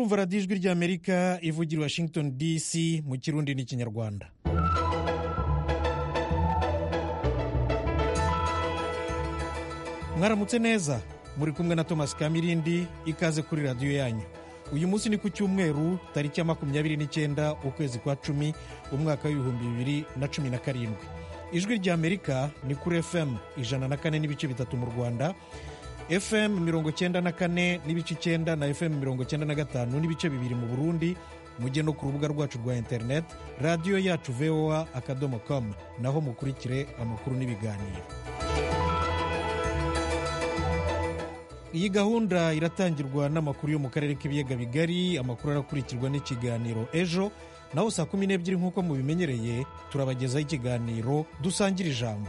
murumva radiyo ijwi ry'amerika ivugira Washington DC mu kirundi n'ikinyarwanda. mwaramutse neza, muri kumwe na Thomas Kamirindi, ikaze kuri radiyo yanyu. Uyu munsi ni ku cyumweru tariki ya 29 ukwezi kwa 10 umwaka w'ibihumbi 2017. Ijwi ry'amerika ni kuri FM 104 n'ibice bitatu mu Rwanda, FM 94 n'ibice 9 na FM 95 n'ibice bibiri mu Burundi. Mujye no ku rubuga rwacu rwa internet radiyo yacu voa.com, naho mukurikire amakuru n'ibiganiro. Iyi gahunda iratangirwa n'amakuru yo mu karere k'ibiyaga bigari. Amakuru arakurikirwa n'ikiganiro ejo, naho saa 12 nk'uko mubimenyereye turabagezaho ikiganiro dusangira ijambo.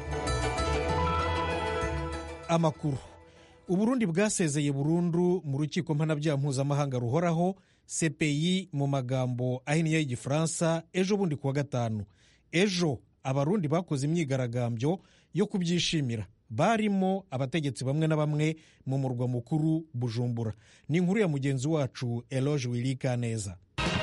Amakuru. Uburundi bwasezeye burundu mu rukiko mpanabyaha mpuzamahanga ruhoraho CPI mu magambo ahinnye y'igifaransa ejo bundi kuwa gatanu. Ejo abarundi bakoze imyigaragambyo yo kubyishimira, barimo abategetsi bamwe na bamwe mu murwa mukuru Bujumbura. Ni inkuru ya mugenzi wacu Eloge Wilikaneza.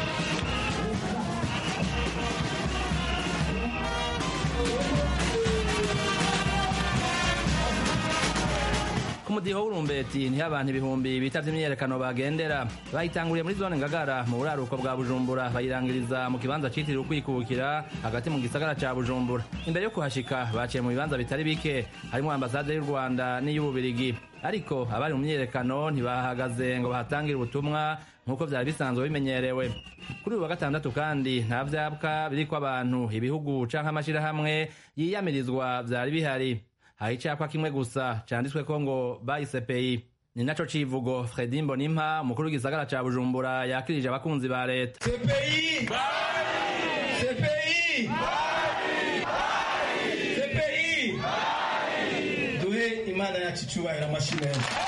Kumudiho w'urumbeti niho abantu ibihumbi bitavye imyerekano bagendera. Bayitanguriye muri zone Ngagara mu buraruko bwa Bujumbura, bayirangiriza mu kibanza citiriwe ukwikukira hagati mu gisagara ca Bujumbura. Imbere yo kuhashika baciye mu bibanza bitari bike, harimo ambasade y'u Rwanda n'iy'Ububirigi. Ariko abari mu myerekano ntibahagaze ngo bahatangire ubutumwa nk'uko vyari bisanzwe bimenyerewe. Kuri uyu wa gatandatu kandi nta vyapwa biriko abantu, ibihugu canke amashirahamwe yiyamirizwa vyari bihari. Hari icapa kimwe gusa canditsweko ngo by CPI. Ni naco civugo Fredy Mbonimpa, umukuru w'igisagara ca Bujumbura, yakirije abakunzi ba leta. CPI! CPI! CPI! Duhe Imana yacu icubahiro amashimwe.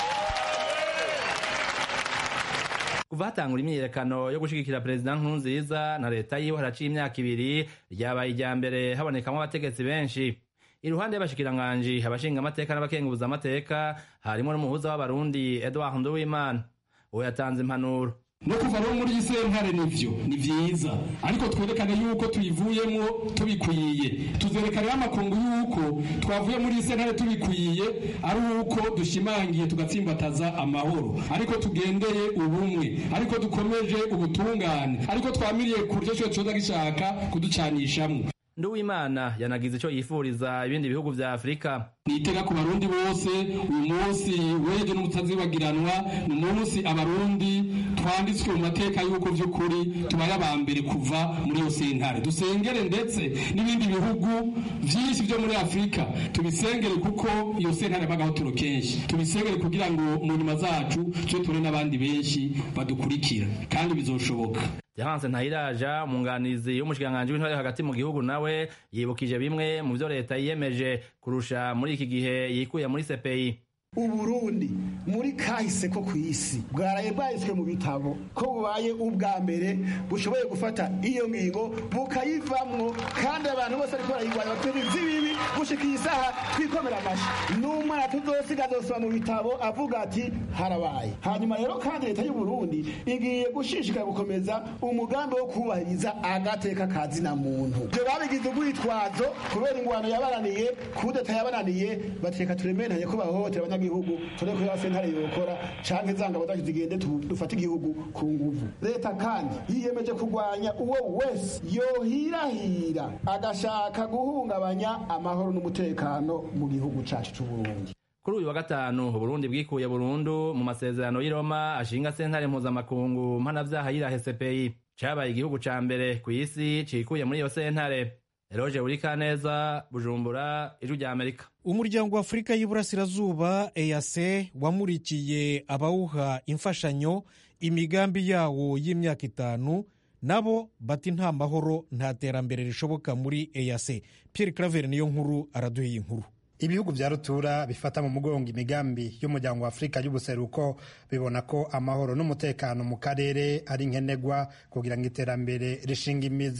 Kuva hatangura imyiyerekano yo gushigikira Perezida Nkurunziza na leta yiwe haraciye imyaka 2, ryabaye irya mbere habonekamwo abategetsi benshi. Iruhande y'abashikiranganji, abashinga amateka n'abakenguza amateka, harimo n'umuhuza w'abarundi Edouard Nduwimana. Uwo yatanze impanuro. No kuva rero muri sentare nivyo ni vyiza, ariko twerekane yuko tuyivuyemo tubikwiye. Tuzerekane amakungu yuko twavuye muri sentare tubikwiye, ari uko dushimangiye tugatsimbataza amahoro, ariko tugendeye ubumwe, ariko dukomeje ubutungane, ariko twamiriye kuryo cyo coza gishaka kuducanishamwe. Nduwimana yanagize ico yifuriza ibindi bihugu vya Afrika. Nitega ku barundi bose, uyu munsi weje n'umutazibagiranwa, ni munsi abarundi twanditswe mu mateka yuko vy'ukuri tubaye abambere kuva muri yo sentare. Dusengere ndetse n'ibindi bihugu vyinshi vyo muri Afrika, tubisengere kuko iyo sentare bagahotoro kenshi. Tubisengere kugira ngo mu nyuma zacu cyo turi n'abandi benshi badukurikira, kandi bizoshoboka. Jahanse Ntahiraja, umunganizi w'umushikiranganji w'intwari hagati mu gihugu, nawe yibukije bimwe mu vyo leta yiyemeje kurusha muri iki gihe yikuye muri CPI. Uburundi muri kahise ko kw'isi bwaraye bwanditswe mu bitabo ko bubaye ubwa mbere bushoboye gufata iyo ngingo bukayivamwo, kandi abantu bose ariko barayigwanya baturize ibibi gushika iyi saha twikomera amashi. N'umwana tuzosiga azosoma mu bitabo avuga ati harabaye. Hanyuma rero kandi leta y'u Burundi igiye gushishikara gukomeza umugambi wo kubahiriza agateka kazina muntu. Byo babigize urwitwazo kubera ingwano yabaraniye, kudeta yabananiye, bateka turemeranye ko bahohotera igihugu, tureko ya sentare yokora canke zanga badaje zigende dufata igihugu ku nguvu. Leta kandi yiyemeje kurwanya uwo wese yohirahira agashaka guhungabanya amahoro n'umutekano mu gihugu cacu c'u Burundi. Kuri uyu wa gatanu Burundi bwikuye burundu mu masezerano y'i Roma ashinga sentare mpuzamakungu mpanavyaha yirahe CPI. Cabaye igihugu ca mbere kw'isi cikuye muri iyo sentare. Eloge Wilikaneza, Bujumbura, Ijwi ry'Amerika. Umuryango wa Afurika y'Iburasirazuba EAC wamurikiye abawuha imfashanyo imigambi yawo y'imyaka 5, nabo bati nta mahoro nta terambere rishoboka muri EAC. Pierre Claver niyo nkuru araduha iyi nkuru. Ibihugu vya rutura bifata mu mugongo imigambi y'umuryango wa Afrika y'ubuseruko bibona ko amahoro n'umutekano mu karere ari nkenegwa kugira ngo iterambere rishinga imizi.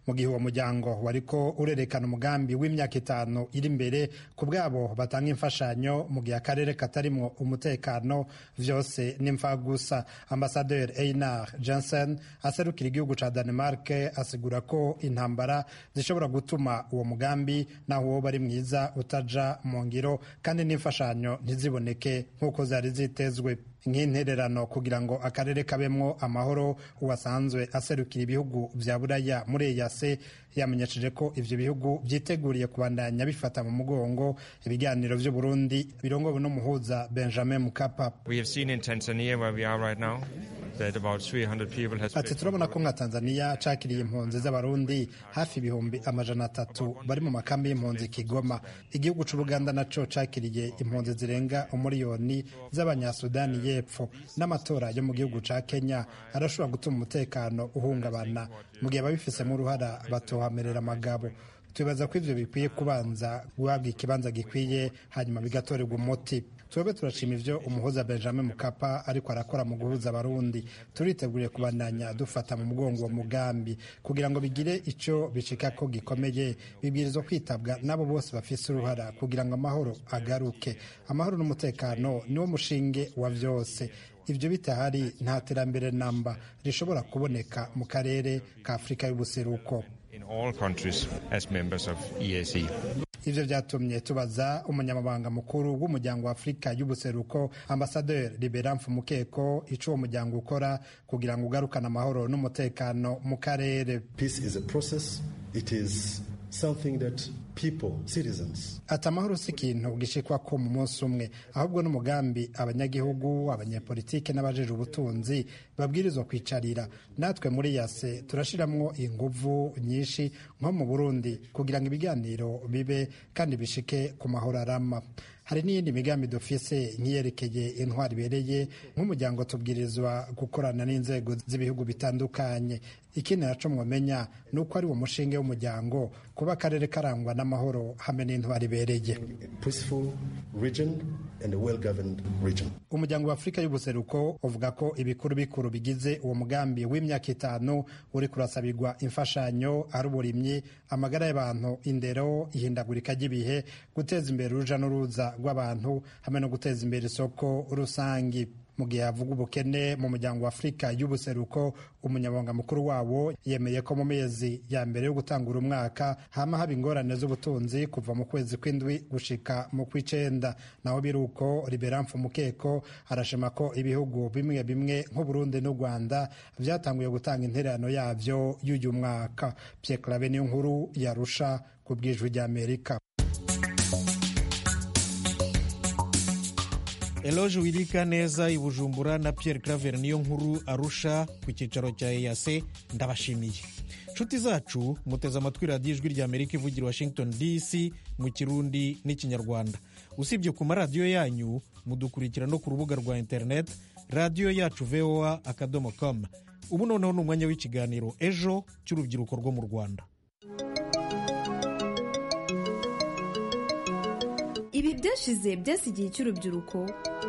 mu gihe uwo muryango wariko urerekana umugambi w'imyaka 5 iri imbere ku bwabo batanga imfashanyo mu gihe akarere katarimwo umutekano, vyose n'imfa gusa. Ambasaderi Einar Jensen aserukira igihugu ca Denmark asigura ko intambara zishobora gutuma uwo mugambi naho woba ari mwiza utaja mu ngiro kandi n'imfashanyo ntiziboneke nk'uko zari zitezwe. Nk'intererano kugira ngo akarere kabemwo amahoro, uwasanzwe aserukira ibihugu vya Buraya muri EAC yamenyesheje ko ivyo bihugu vyiteguriye kubandanya bifata mu mugongo ibiganiro vy'u Burundi birongowe n'umuhuza Benjamin Mkapa. We have seen in Tanzania where we are right now that about 300 people has ati turabona ko nka Tanzania cakiriye impunzi z'abarundi hafi ibihumbi 300 bari mu makambi y'impunzi Kigoma. Igihugu c'Ubuganda naco cakiriye impunzi zirenga 1 miliyoni z'abanyasudani y'epfo. N'amatora yo mu gihugu ca Kenya arashobora gutuma umutekano uhungabana mu gihe ababifisemo uruhara batohamerera amagabo. Tubaza ko ivyo bikwiye kubanza guhabwa ikibanza gikwiye hanyuma bigatorerwa umuti. Twebwe turashima ivyo umuhuza Benjamin Mkapa ariko arakora mu guhuza abarundi. Turiteguriye kubandanya dufata mu mugongo uwo mugambi kugira ngo bigire ico bishika ko gikomeye. Bibwirizwa kwitabwa nabo bose bafise uruhara kugira ngo amahoro agaruke. Amahoro n'umutekano niwo mushinge wa vyose. Ivyo bitahari nta terambere namba rishobora kuboneka mu karere ka Afrika y'ubuseruko. in all countries as members of EAC. Ivyo vyatumye tubaza umunyamabanga mukuru w'umuryango wa Afrika y'ubuseruko Ambassadeur Libera Mfumukeko ico uwo muryango ukora kugira ngo ugarukane amahoro n'umutekano mu karere. Peace is a process. It is something that people, citizens. Atamahoro si ikintu gishikwa ko mu munsi umwe, ahubwo n'umugambi abanyagihugu, abanyapolitike n'abajeje ubutunzi babwirizwa kwicarira. Natwe muri EAC turashiramwo inguvu nyinshi nko mu Burundi kugira ngo ibiganiro bibe kandi bishike ku mahoro arama. Hari n'iyindi migambi dufise nkiyerekeye intwari bereye nk'umuryango tubwirizwa gukorana n'inzego z'ibihugu bitandukanye. Ikindi naco mwomenya nuko ari wo mushinge w'umuryango kuba akarere karangwa n'amahoro hamwe n'intwari bereye. Peaceful region and a well-governed region. Umuryango wa Afrika y'ubuseruko uvuga ko ibikuru bikuru bigize uwo mugambi w'imyaka 5 uri kurasabirwa imfashanyo ari uburimyi, amagara y'abantu, indero, ihindagurika ry'ibihe, guteza imbere uruja n'uruza rw'abantu hamwe no guteza imbere isoko rusangi. Mu gihe havuga ubukene mu muryango wa Afrika y'ubuseruko, umunyamabanga mukuru wawo yemeye ko mu mezi ya mbere yo gutangura umwaka hama haba ingorane z'ubutunzi kuva mu kwezi kw'indwi gushika mu kw'icenda. Naho biruko Libera Mfumukeko arashima ko ibihugu bimwe bimwe nk'u Burundi n'u Rwanda vyatanguye gutanga intererano yavyo y'uyu mwaka. Pierre Claver niyo nkuru yarusha ku bw'ijwi ry'Amerika. Eloge Wirika neza i Bujumbura na Pierre Claver niyo nkuru arusha ku cyicaro cya EAC ndabashimiye. Nshuti zacu muteze amatwi radiyo ijwi ry'Amerika ivugira Washington DC mu Kirundi n'Ikinyarwanda. Usibye ku maradiyo yanyu mudukurikira no ku rubuga rwa internet radiyo yacu voa.com. Ubu noneho ni umwanya w'ikiganiro ejo cy'urubyiruko rwo mu Rwanda. Ibi byashize byasigiye cy'urubyiruko.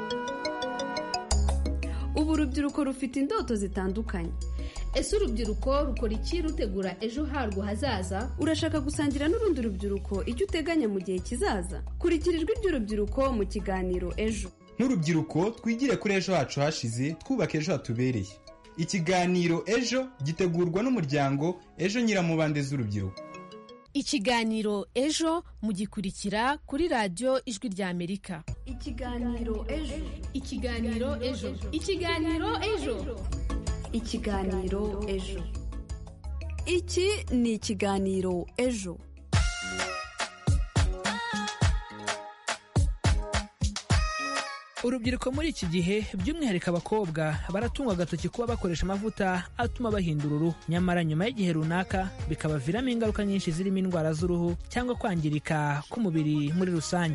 Ubu urubyiruko rufite indoto zitandukanye. Ese urubyiruko rukora iki rutegura ejo harwo hazaza? Urashaka gusangira n'urundi rubyiruko icyo uteganya mu gihe kizaza? Kurikira ijwi ry'urubyiruko mu kiganiro ejo. Nk'urubyiruko twigire kuri ejo hacu hashize twubaka ejo hatubereye. Ikiganiro ejo gitegurwa n'umuryango Ejo Nyiramubande z'urubyiruko. Ikiganiro ejo mugikurikira kuri radio Ijwi ry'Amerika. Ikiganiro ejo. Ikiganiro ejo. Ikiganiro ejo. Ikiganiro ejo. Iki ni ikiganiro ejo. Urubyiruko muri iki gihe by'umwihariko abakobwa baratungwa agatoki kuba bakoresha amavuta atuma bahindura uruhu, nyamara nyuma y'igihe runaka bikabaviramo ingaruka nyinshi zirimo indwara z'uruhu cyangwa kwangirika k'umubiri muri rusange.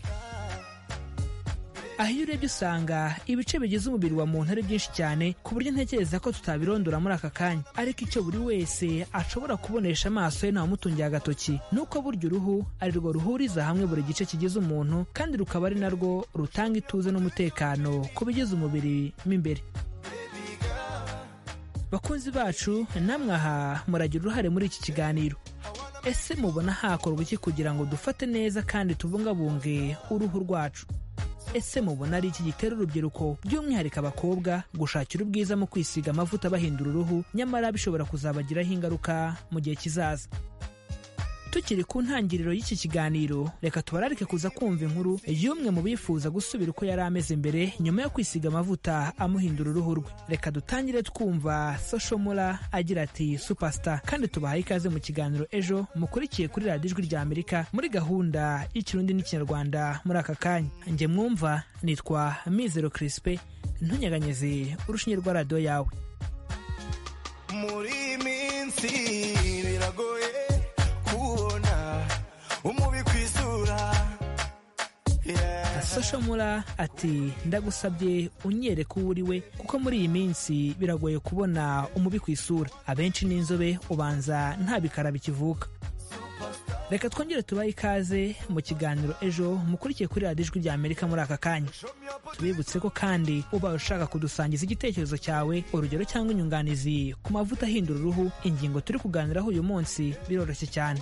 Aho iyo urebye usanga ibice bigize umubiri wa muntu ari byinshi cyane ku buryo ntekereza ko tutabirondora muri aka kanya, ariko icyo buri wese ashobora kubonesha amaso ye ntawumutungiye agatoki nuko burya uruhu ari rwo ruhuriza hamwe buri gice kigize umuntu kandi rukaba ari narwo rutanga ituze n'umutekano ku bigize umubiri mo imbere. bakunzi bacu namwe aha muragira uruhare muri iki kiganiro. Ese mubona hakorwa iki kugira ngo dufate neza kandi tubungabunge uruhu rwacu? Ese mubona ari iki gitera urubyiruko by'umwihariko abakobwa gushakira ubwiza mu kwisiga amavuta bahindura uruhu nyamara bishobora kuzabagiraho ingaruka mu gihe kizaza? Tukiri ku ntangiriro y'iki kiganiro, reka tubararike kuza kumva inkuru y'umwe mu bifuza gusubira uko yari ameze mbere nyuma yo kwisiga amavuta amuhindura uruhu rwe. Reka dutangire twumva Soshomura agira ati Superstar, kandi tubahaye ikaze mu kiganiro ejo mukurikiye kuri radiyo Ijwi rya Amerika muri gahunda y'Ikirundi n'Ikinyarwanda muri aka kanya. Njye mwumva nitwa Mizero Crispe, ntunyeganyeze urushinge rwa radiyo yawe. Muri minsi biragoye umubi kwisura. Soshomura ati ndagusabye unyereke uwo uri we kuko muri iyi minsi biragoye kubona umubi ku isura. Abenshi n'inzobe ubanza nta bikara bikivuka. Reka twongere tubahe ikaze mu kiganiro ejo mukurikiye kuri radiyo Ijwi rya Amerika muri aka kanya. Tubibutse ko kandi uba ushaka kudusangiza igitekerezo cyawe, urugero cyangwa inyunganizi ku mavuta ahindura uruhu, ingingo turi kuganiraho uyu munsi biroroshye cyane.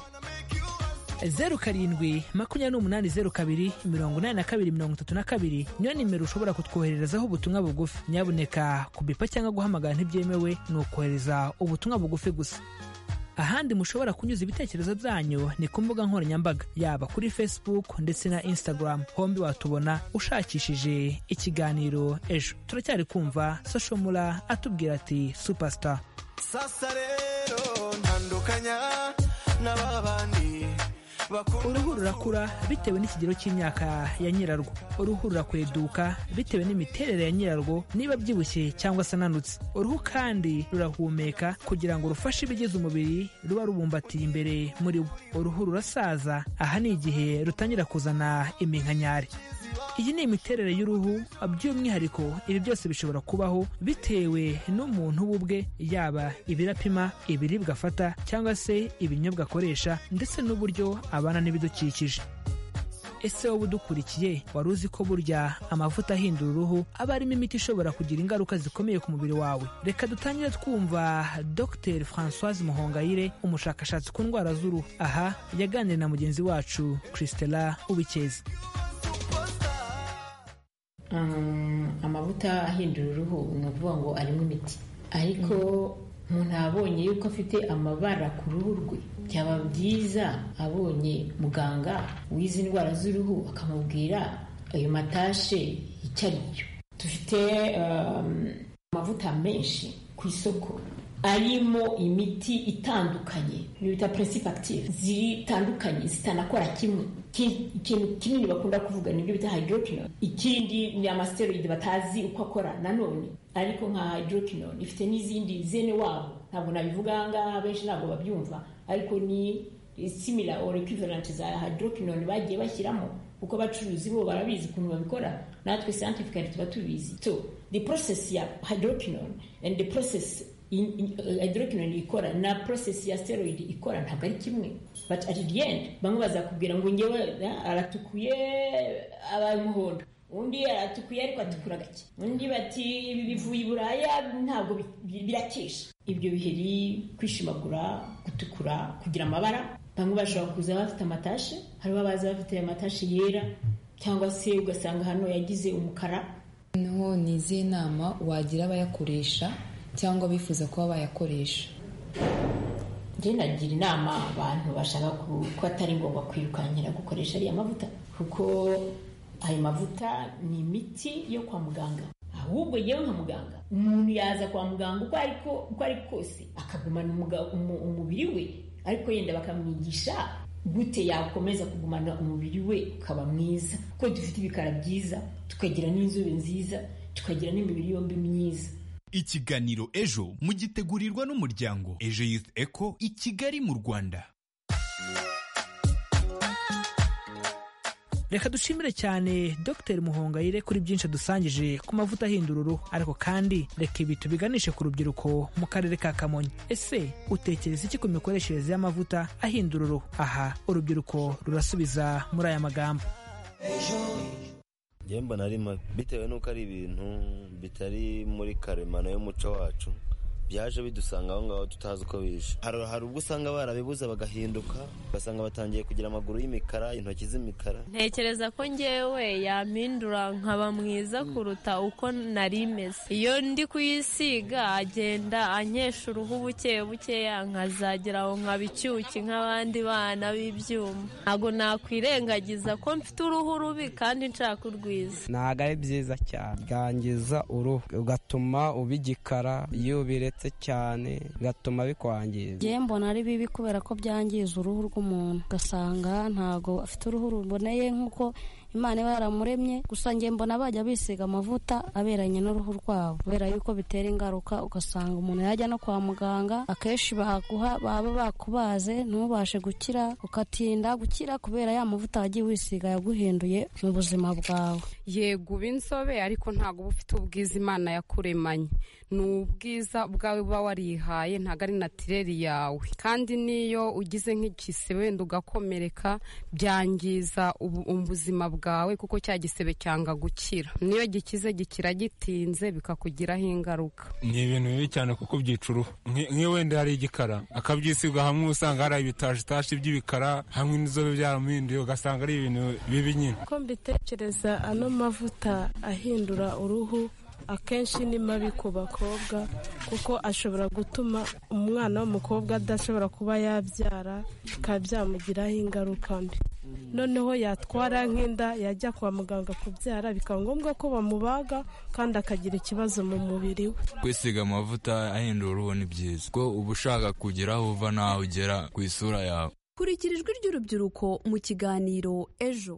0788028232 niyo nimero ushobora kutwohererezaho ubutumwa bugufi. Nyabuneka kubipa cyangwa guhamagara ntibyemewe, ni ukohereza ubutumwa bugufi gusa. Ahandi mushobora kunyuza ibitekerezo byanyu ni ku mbuga nkoranyambaga, yaba kuri Facebook ndetse na Instagram. Hombi watubona ushakishije ikiganiro ejo. Turacyari kumva Soshomura atubwira ati Superstar. Sasa rero ntandukanya n'ababandi. Uruhu rurakura bitewe n'ikigero cy'imyaka ya nyirarwo. Uruhu rurakweduka bitewe n'imiterere ya nyirarwo, niba byibushye cyangwa se ananutse. Uruhu kandi rurahumeka kugira ngo rufashe ibigize umubiri ruba rubumbatiye imbere muri wo. Uruhu rurasaza, aha ni igihe rutangira kuzana iminkanyari. Iyi ni imiterere y'uruhu, by'umwihariko ibi byose bishobora kubaho bitewe n'umuntu ubwe, yaba ibirapima, ibiribwa afata cyangwa se ibinyobwa akoresha ndetse n'uburyo abana n'ibidukikije. Ese wowe udukurikiye wari uzi ko burya amavuta ahindura uruhu aba arimo imiti ishobora kugira ingaruka zikomeye ku mubiri wawe? Reka dutangire twumva Dr Françoise Muhongayire, umushakashatsi ku ndwara z'uruhu. Aha yaganiriye na mugenzi wacu Christella Ubikeza. Amavuta ahindura uruhu ni ukuvuga ngo arimo imiti, ariko umuntu abonye yuko afite amabara ku ruhu rwe, byaba byiza abonye muganga w'izi ndwara z'uruhu akamubwira ayo matashe icyo ari byo. Dufite amavuta menshi ku isoko arimo imiti itandukanye, bita principe active zitandukanye, zitanakora kimwe. Ikintu kinini bakunda kuvuga nibyo bita hydroquinone. Ikindi ni amasteroid batazi uko akora nanone, ariko nka hydroquinone ifite n'izindi zene wabo, ntabwo nabivuga ngaha, benshi ntabwo babyumva, ariko ni similar or equivalent za hydroquinone bagiye bashyiramo, kuko abacuruzi bo barabizi ukuntu babikora, natwe scientifically tuba tubizi. So the process ya hydroquinone and the process hydroquinone ikora na process ya steroid ikora ntabwo ari kimwe, but at the end bamwe bazakubwira ngo ngewe aratukuye abaye umuhondo, undi aratukuye ariko atukura gake, undi bati ibi bivuye i Buraya ntabwo birakesha. Ibyo biheri kwishimagura, gutukura, kugira amabara. Bamwe bashobora kuza bafite amatashe, hariho abaza bafite amatashe yera, cyangwa se ugasanga hano yagize umukara. Noneho ni izihe nama wagira abayakoresha cyangwa bifuza kuba bayakoresha? Njye nagira inama abantu bashaka ko atari ngombwa kwirukankira gukoresha ariya mavuta, kuko ayo mavuta ni imiti yo kwa muganga. Ahubwo yewe nka muganga, umuntu yaza kwa muganga uko ari kose akagumana umubiri we, ariko yenda bakamwigisha gute yakomeza kugumana umubiri we ukaba mwiza, kuko dufite ibikara byiza, tukagira n'inzobe nziza, tukagira n'imibiri yombi myiza. Ikiganiro ejo mugitegurirwa n'umuryango Ejo Youth Eco i Kigali mu Rwanda. Reka dushimire cyane Dr Muhongayire kuri byinshi dusangije ku mavuta ahindura uruhu, ariko kandi reka ibi tubiganishe ku rubyiruko mu karere ka Kamonyi. Ese utekereza iki ku mikoreshereze y'amavuta ahindura uruhu? Aha urubyiruko rurasubiza muri aya magambo. Mbona ari mabi bitewe n'uko ari ibintu bitari muri karemano y'umuco wacu, byaje bidusanga aho ngaho tutazi uko bije. Hari ubwo usanga barabibuze bagahinduka ugasanga batangiye kugira amaguru y'imikara, intoki z'imikara. Ntekereza ko ngewe yampindura nkaba mwiza kuruta uko nari meze. Iyo ndi kuyisiga agenda ankesha uruhu buke bukeya nkazagira aho nkaba icyuki nk'abandi bana b'ibyuma. Ntabwo nakwirengagiza ko mfite uruhu rubi kandi nshaka urwiza. Ntabwo ari byiza cyane, byangiza uruhu ugatuma ubigikara, iyo ubiretse cyane bigatuma bikwangiza. Njye mbona ari bibi kubera ko byangiza uruhu rw'umuntu, ugasanga ntabwo afite uruhu ruboneye nk'uko Imana iba yaramuremye. Gusa njye mbona bajya bisiga amavuta aberanye n'uruhu rwabo kubera yuko bitera ingaruka, ugasanga umuntu yajya no kwa muganga akenshi baba bakubaze ntubashe gukira, ukatinda gukira kubera ya mavuta wagiye wisiga yaguhinduye mu buzima bwawe. Yego uba inzobe ariko ntabwo uba ufite ubwiza Imana yakuremanye, ni ubwiza bwawe uba warihaye, ntabwo ari natireri yawe. Kandi niyo ugize nk'igisebe wenda ugakomereka byangiza ubuzima bwawe kuko cya gisebe cyanga gukira. Niyo gikize gikira gitinze bikakugiraho ingaruka. Ni ibintu bibi cyane kuko byica uruhu. Nk'iyo wenda hari igikara akabyisiga hamwe usanga hari ibitashitashi by'ibikara hamwe n'inzobe byaramuhinduye ugasanga ari ibintu bibi nyine. Ko mbitekereza ano mavuta ahindura uruhu akenshi ni mabi ku bakobwa kuko ashobora gutuma umwana w'umukobwa adashobora kuba yabyara, bikaba byamugiraho ingaruka mbi. Noneho yatwara nk'inda yajya kwa muganga kubyara bikaba ngombwa ko bamubaga kandi akagira ikibazo mu mubiri we. Kwisiga amavuta ahindura uruhu ni byiza kuko uba ushaka kugira aho uva n'aho ugera ku isura yawe. Kurikira ijwi ry'urubyiruko mu kiganiro Ejo.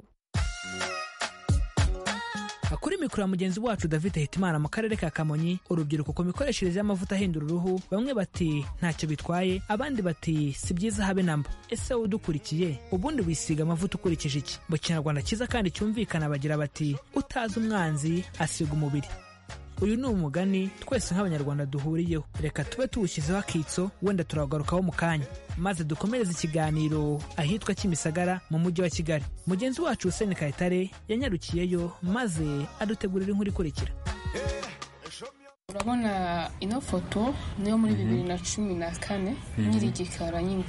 Kuri mikoro ya mugenzi wacu David Hitimana mu karere ka Kamonyi, urubyiruko ku mikoreshereze y'amavuta ahindura uruhu, bamwe bati ntacyo bitwaye, abandi bati si byiza habe namba. Ese udukurikiye ubundi wisiga amavuta ukurikije iki? Mu Kinyarwanda cyiza kandi cyumvikana bagira bati utazi umwanzi asiga umubiri. Uyu ni umugani twese nk'Abanyarwanda duhuriyeho. Reka tube tuwushyizeho akitso, wenda turagarukaho mu kanya, maze dukomereze ikiganiro ahitwa Kimisagara mu mujyi wa Kigali. Mugenzi wacu Hussein Kayitare yanyarukiyeyo maze adutegurira inkuru ikurikira. Urabona ino foto niyo muri 2014 nyiri gikara nyine.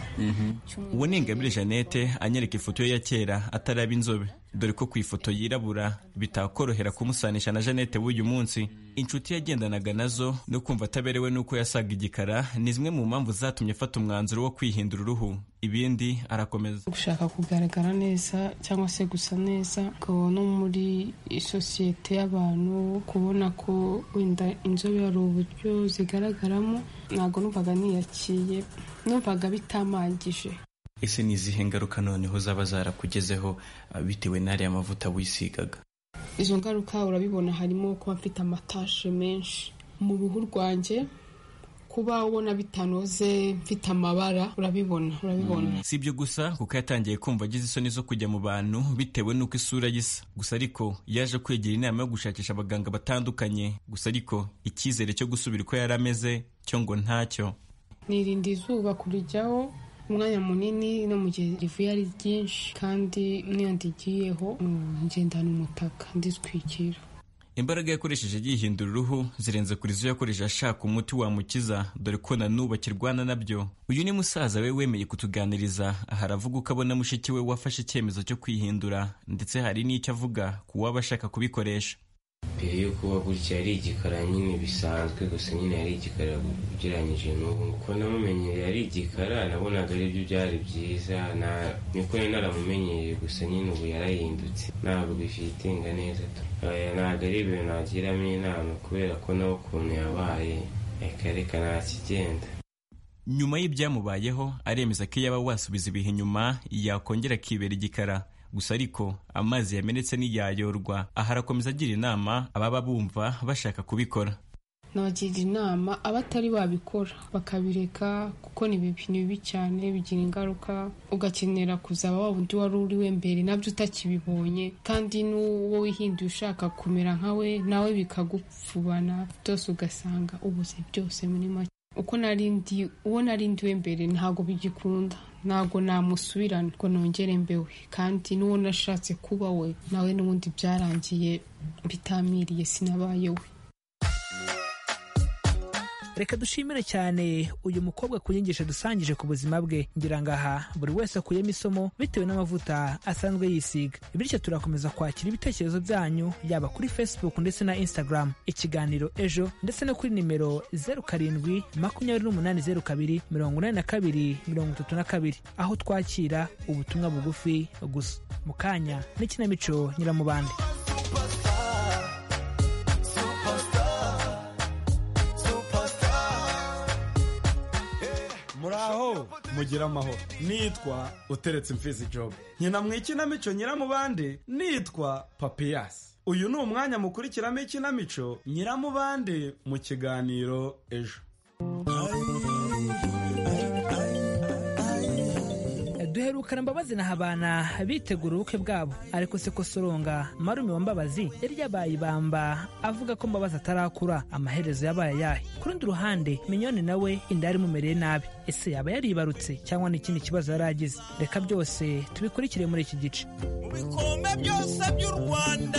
Uwo ni Ingabire Jeannette anyereka ifoto ye ya kera ataraba inzobe, dore ko ku ifoto yirabura bitakorohera kumusanisha na Jeannette w'uyu munsi. Inshuti yagendanaga nazo no kumva ataberewe nuko yasaga igikara ni zimwe mu mpamvu zatumye afata umwanzuro wo kwihindura uruhu. Ibindi arakomeza. Gushaka kugaragara neza cyangwa se gusa neza ko no muri sosiyete y'abantu kubona ko wenda inzobe ari uburyo zigaragaramo, ntabwo numvaga niyakiye, numvaga bitamagije. Ese ni izihe ngaruka noneho zaba zarakugezeho bitewe n'ariya mavuta wisigaga? Izo ngaruka urabibona harimo kuba mfite amatashe menshi mu ruhu rwanjye, kuba ubona bitanoze, mfite amabara, urabibona. Si ibyo gusa kuko yatangiye kumva agize isoni zo kujya mu bantu bitewe n'uko isura gisa. Gusa ariko yaje kwegera inama yo gushakisha abaganga batandukanye. Gusa ariko icyizere cyo gusubira uko yari ameze cyo ngo ntacyo. Nirinda izuba kurijyaho umwanya munini, no mu gihe rivuye ari ryinshi, kandi niyo ndigiyeho ngendana umutaka nditwikira. Imbaraga yakoresheje yihindura uruhu zirenze kuri zo yakoresheje ashaka umuti wamukiza, dore ko na n'ubu akirwana nabyo. Uyu ni musaza we wemeye kutuganiriza, aha aravuga uko abona mushiki we wafashe icyemezo cyo kwihindura, ndetse hari n'icyo avuga ku waba ashaka kubikoresha. Mbere yo kuba gutya yari igikara nyine bisanzwe, gusa nyine yari igikara ugereranyije n'ubu. Uko namumenyereye yari igikara nabonaga ari byo byari byiza, niko nari naramumenyereye, gusa nyine ubu yarahindutse, ntabwo bifitinga neza. Ntabwo ari ibintu nagiramo inama kubera ko nawe ukuntu yabaye reka ntakigenda. Nyuma y'ibyamubayeho aremeza ko yaba wasubiza ibihe inyuma yakongera akibera igikara. Gusa ariko amazi yamenetse ntiyayorwa. Aha arakomeza agira inama ababa bumva bashaka kubikora. Nabagira inama abatari babikora bakabireka kuko ni bibi cyane, bigira ingaruka, ugakenera kuzaba wa wundi wari uriwe mbere nabyo utakibibonye, kandi n'uwo wihinduye ushaka kumera nkawe nawe bikagupfubana byose, ugasanga ubuze byose muri make. Uwo narindiwe mbere ntabwo bigikunda, ntabwo namusubirana ngo nongere mbewe, kandi n'uwo nashatse kuba we nawe n'ubundi byarangiye bitamiriye, sinabaye we. reka dushimire cyane uyu mukobwa ku nyigisho dusangije ku buzima bwe. ngira ngo aha buri wese akuyemo isomo bitewe n'amavuta asanzwe yisiga. bityo turakomeza kwakira ibitekerezo byanyu yaba kuri Facebook ndetse na Instagram, ikiganiro ejo, ndetse no kuri nimero 0728028232, aho twakira ubutumwa bugufi gusa. mu kanya n'ikinamico Nyiramubande. muraho mugira amahoro. nitwa uteretse imfizi job, nkina mu ikinamico Nyiramubande nitwa Papiyasi. uyu ni umwanya mukurikiramo ikinamico Nyiramubande mu kiganiro ejo. duherukana Mbabazi na Habana bitegura ubukwe bwabo, ariko se ko Soronga marume wa Mbabazi yari yabaye ibamba avuga ko Mbabazi atarakura, amaherezo yabaye ayahe? ku rundi ruhande Minyoni nawe inda yari imumereye nabi, ese yaba yaribarutse cyangwa n'ikindi kibazo yari agize? reka byose tubikurikire muri iki gice. bikombe byose by'u Rwanda.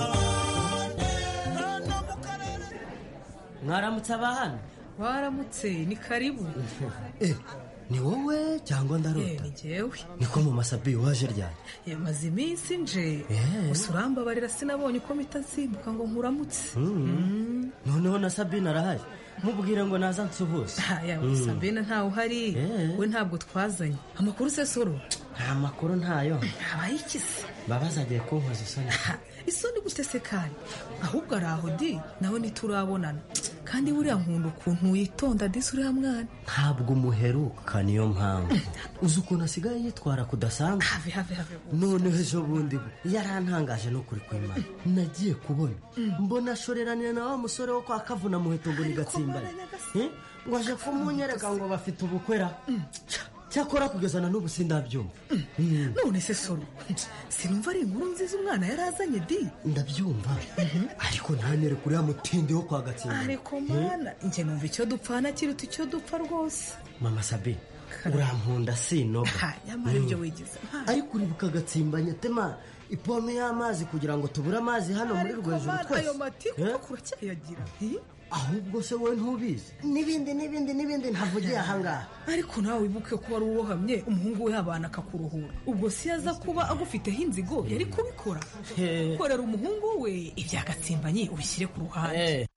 mwaramutse abahana. waramutse, ni karibu. ni wowe cyangwa ndarota? ni jyewe. niko mu Masabi waje ryari? maze iminsi nje, gusa urambabarira sinabonye uko mpita nsimbuka ngo nkuramutse. noneho na Sabine arahari, mubwire ngo naza nsuhuze. Sabine ntawe uhari, we ntabwo twazanye. amakuru se Soro? nta makuru ntayo. habaye iki se? Mbabazi agiye kunkoza isoni. isoni gute se kandi? ahubwo ari aho di, nawe ntiturabonana. kandi buriya nkunda ukuntu witonda disi uriya mwana. ntabwo umuheruka, niyo mpamvu. uzi ukuntu asigaye yitwara kudasanzwe. have noneho ejo bundi yarantangaje no kuri kw'Imana. nagiye kubona mbona ashoreranira na wa musore wo kwa Kavuna Muheto ngo ni Gatsimbari, ngo aje kumunyereka ngo bafite ubukwera. cyakora kugeza na n'ubu sindabyumva. none se Soro, sinumva ari inkuru nziza umwana yari azanye di? ndabyumva, ariko ntanere kuri ya mutindi wo kwa Gatsimbari. ariko mwana njye numva icyo dupfana kiruta icyo dupfa rwose. mama Sabi urankunda sinoba. nyamara ibyo wigize. ariko uribuka Gatsimbanya tema ipome y'amazi kugira ngo tubure amazi hano muri Rwejuru twese. ayo matiku kuracyayagira. ahubwo se wowe ntubizi n'ibindi ntavugiye ahangaha. ariko nawe wibuke ko wari uwohamye umuhungu we Habana akakuruhura. ubwo si yaza kuba agufiteho inzigo yari kubikora. korera umuhungu we ibya Gatsimbanye ubishyire ku ruhande.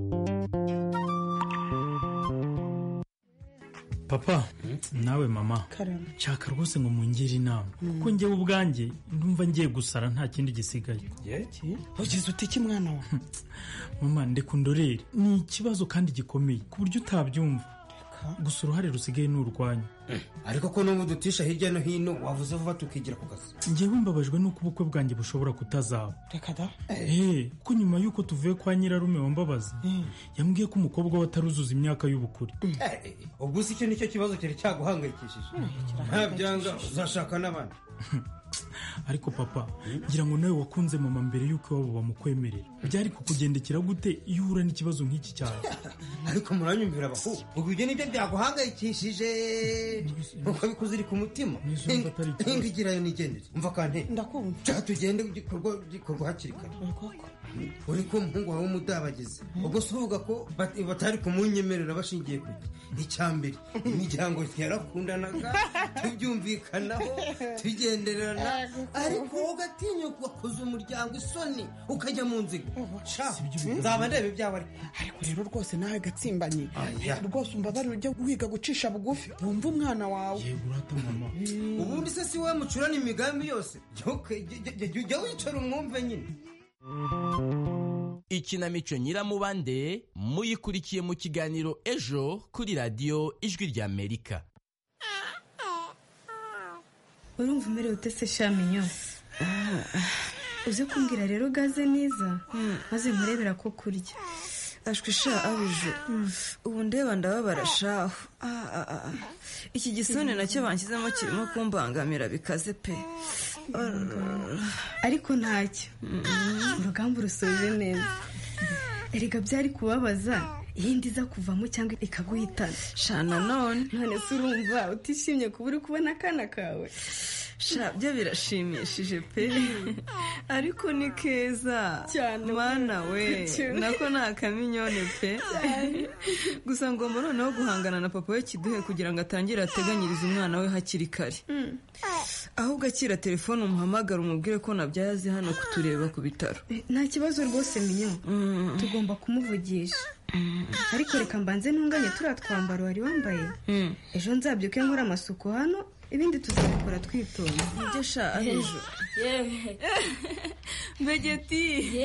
papa nawe mama nshaka rwose ngo mungire inama, kuko njyewe ubwanjye ndumva ngiye gusara nta kindi gisigaye. ugize uti iki mwana wa? mama ndekundorere, ni ikibazo kandi gikomeye ku buryo utabyumva. gusa uruhare rusigaye ni urwanyu. ariko ko n'ubu dutisha hirya no hino wavuze vuba tukigira ku kazi. njyewe mbabajwe n'uko ubukwe bwanjye bushobora kutazaba. reka da. ko nyuma y'uko tuvuye kwa nyirarume wa Mbabazi yambwiye ko umukobwa we ataruzuza imyaka y'ubukure. ubwo si icyo nicyo kibazo cyari cyaguhangayikishije. nta byanga uzashaka n'abandi. ariko papa ngira ngo nawe wakunze mama mbere y'uko iwabo bamukwemerera. byari kukugendekera gute iyo uhura n'ikibazo nk'iki cyane? ariko muranyumvira abahungu, ubwo ibyo nibyo byaguhangayikishije nkuko bikuzirika umutima. ingigirayo nigendere umva kante ndakumva cya tugende gikorwa hakiri kare. uri ko umuhungu wawe w'umudabagizi, ubwo si uvuga ko batari kumunyemerera bashingiye ku icyambere imiryango yarakundanaga tubyumvikanaho tugendererana, ariko ugatinyuka ugakoza umuryango isoni ukajya mu nzigo. nzaba ndeba ibyawe. ariko rero rwose nawe Gatsimbanye rwose umbabarire ujya wiga gucisha bugufi wumva umwana wawe. ubundi se si wowe mucurana imigambi yose, jya wicara umwumve nyine. ikinamico Nyiramubande muyikurikiye mu kiganiro ejo kuri radiyo Ijwi ry'Amerika. urumva umerewe ute se Shaminyo? uze kumbwira rero gaze neza maze nkurebera ko kurya. ashwi sha abiju ubu ndeba ndababara shaho. iki gisone nacyo banshyizemo kirimo kumbangamira bikaze pe. ariko ntacyo, urugamba urusoje neza. erega byari kubabaza iyindi iza kuvamo cyangwa ikaguhitana. shana none se urumva utishimye kuba uri kubona akana kawe? sha byo birashimishije pe ariko ni keza cyane mana we nako ni akaminyone pe gusa ngomba noneho guhangana na papa we Kiduhe kugira ngo atangire ateganyirize umwana we hakiri kare ahubwo akira telefone umuhamagara umubwire ko nabyaye azi hano kutureba ku bitaro. Nta kibazo rwose minyo tugomba kumuvugisha ariko reka mbanze ntunganye turiya twambaro wari wambaye ejo nzabyuke nkora amasuku hano ibindi tuzabikora twitonda. Nibyo sha ejo Mbegeti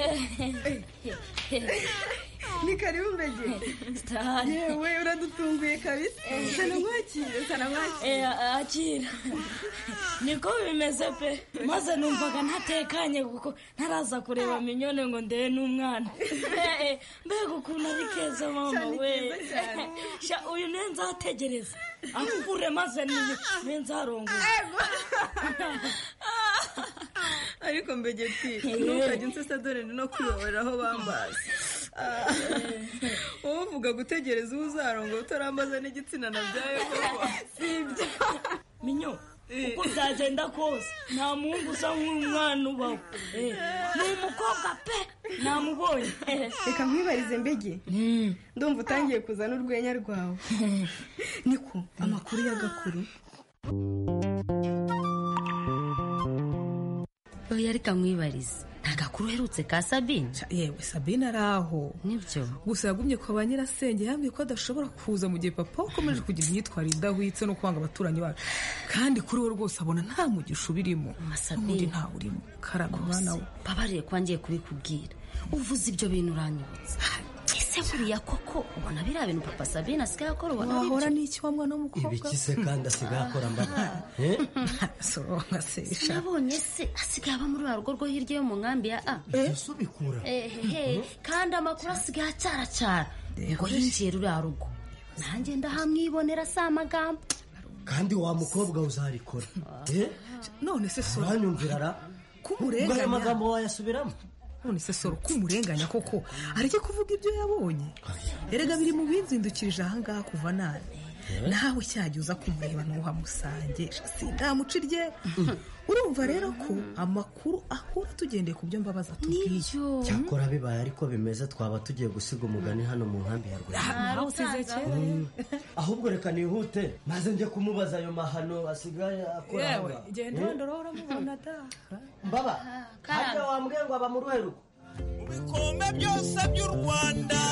ni karibu Mbegeti yewe uradutunguye kabisa. Sana mwakire akira niko bimeze pe maze numvaga ntatekanye kuko ntaraza kureba minyone ngo ndebe n'umwana mbega ukuntu ari keza mama we sha uyu nenzategereza akure maze nenzarongoza ariko Mbegeti ntukajya unsesa dore no kwiyobora aho bambaza wowe uvuga gutegereza uzarongo utarambaza n'igitsina nabyaye koko sibyo minyo uko byagenda kose nta muhungu usa nk'umwana ubaho ni umukobwa pe namubonye. Reka nkwibarize Mbege ndumva utangiye kuzana urwenya rwawe niko amakuru y'agakuru oya reka nkwibarize nta gakuru uherutse ka Sabine? Yewe Sabine araho nibyo gusa yagumye kwa ba nyirasenge yambwiye ko adashobora kuza mu gihe papa ukomeje kugira imyitwarire idahwitse no kwanga abaturanyi bacu kandi kuri we rwose abona nta mugisha ubirimo n'undi ntawe urimo karama mwana we babariye ko ngiye kubikubwira uvuze ibyo bintu uranyibutsa ese buriya koko ubona biriya bintu papa Sabine asigaye akora ubona wahora n'iki wa mwana w'umukobwa ibikise kandi asigaye akora mbana soronga se nabonye se asigaye aba muri rugo rwo hirya yo mu nkambi ya subikura kandi amakuru asigaye acyaracyara ngo yinjiye ruriya rugo nanjye ndahamwibonera si amagambo kandi wa mukobwa uzarikora none se soro uranyumvira ra kumurenganya amagambo wayasubiramo none se soro kumurenganya koko areke kuvuga ibyo yabonye erega biri mu binzindukirije ahangaha kuva nane nawe cyajya uza kumureba ntuhamusange sindamucirye urumva rero ko amakuru ahura tugendeye ku byo mbabaza tubwiye cyakora bibaye ariko bimeze twaba tugiye gusiga umugani hano mu nkambi ya Rwanda ahubwo reka nihute maze njye kumubaza ayo mahano asigaye akora yewe genda ndoro uramubona da mbaba hajya wambwiye ngo aba mu ruheruko ibikombe byose by'u Rwanda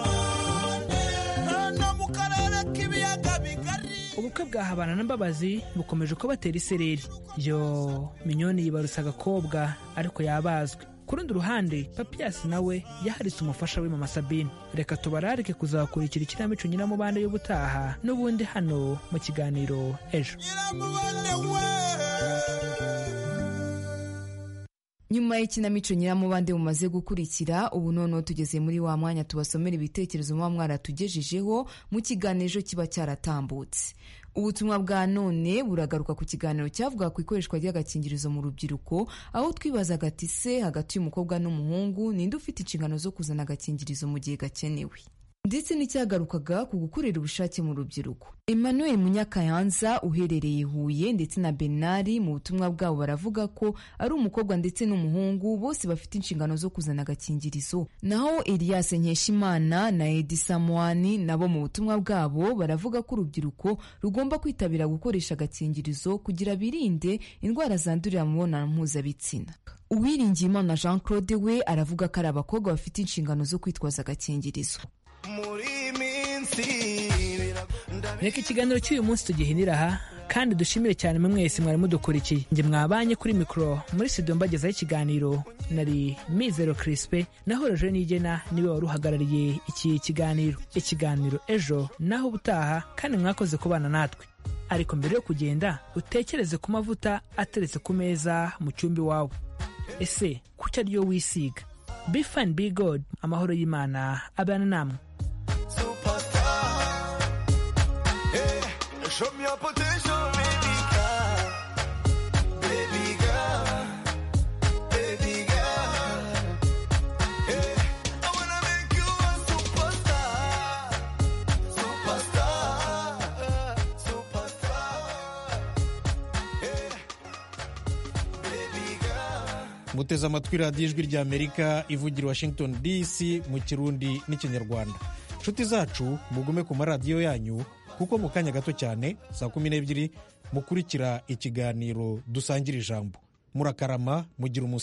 no mu karere k'ibiyaga bigari. Ubukwe bwa Habana na Mbabazi bukomeje ko batera isereri yo minyoni yibarutse agakobwa ariko yabazwe. Ku rundi ruhande Papias nawe yaharitse umufasha we mama Sabine. Reka tubararike kuzakurikira ikinamico Nyiramubande y'ubutaha n'ubundi hano mu kiganiro ejo. Nyuma y'ikinamico Nyiramubande mumaze gukurikira ubu noneho tugeze muri wa mwanya tubasomera ibitekerezo muba mwaratugejejeho mu kiganiro kiba cyaratambutse. Ubutumwa bwa none buragaruka ku kiganiro cyavuga ku ikoreshwa ry'agakingirizo mu rubyiruko aho twibazaga ati se hagati y'umukobwa n'umuhungu ninde ufite inshingano zo kuzana agakingirizo mu gihe gakenewe ndetse n'icyagarukaga ku gukorera ubushake mu rubyiruko. Emmanuel Munyakayanza uherereye Huye ndetse na Benari mu butumwa bwabo baravuga ko ari umukobwa ndetse n'umuhungu bose bafite inshingano zo kuzana agakingirizo. Naho Elias Nkeshimana na Edi Samwani nabo mu butumwa bwabo baravuga ko urubyiruko rugomba kwitabira gukoresha agakingirizo kugira birinde indwara zandurira mu mibonano mpuzabitsina. Uwiringiyimana Jean Claude we aravuga ko ari abakobwa bafite inshingano zo kwitwaza agakingirizo. Reka ikiganiro cy'uyu munsi tugihinira aha kandi dushimire cyane mwese mwari mudukurikiye. Nge mwabanye kuri mikoro muri studio mbagezaho ikiganiro nari Mizero Crispe naho Roger Nigena niwe wari uhagarariye iki kiganiro ejo naho ubutaha kandi mwakoze kubana natwe. Ariko mbere yo kugenda utekereze ku mavuta ateretse ku meza mu cyumba wawe. Ese kuki ariyo wisiga? Be fine, be good. Amahoro y'Imana abana namwe. Show me your potential, baby girl. Baby girl. Baby girl. Hey, I wanna make you a superstar. Superstar. Superstar. Hey, muteze amatwi radiyo ijwi ry'Amerika ivugira Washington DC mu Kirundi n'Ikinyarwanda. Inshuti zacu mugume ku maradiyo yanyu kuko mu kanya gato cyane saa 12 mukurikira ikiganiro dusangira ijambo. Murakarama mugira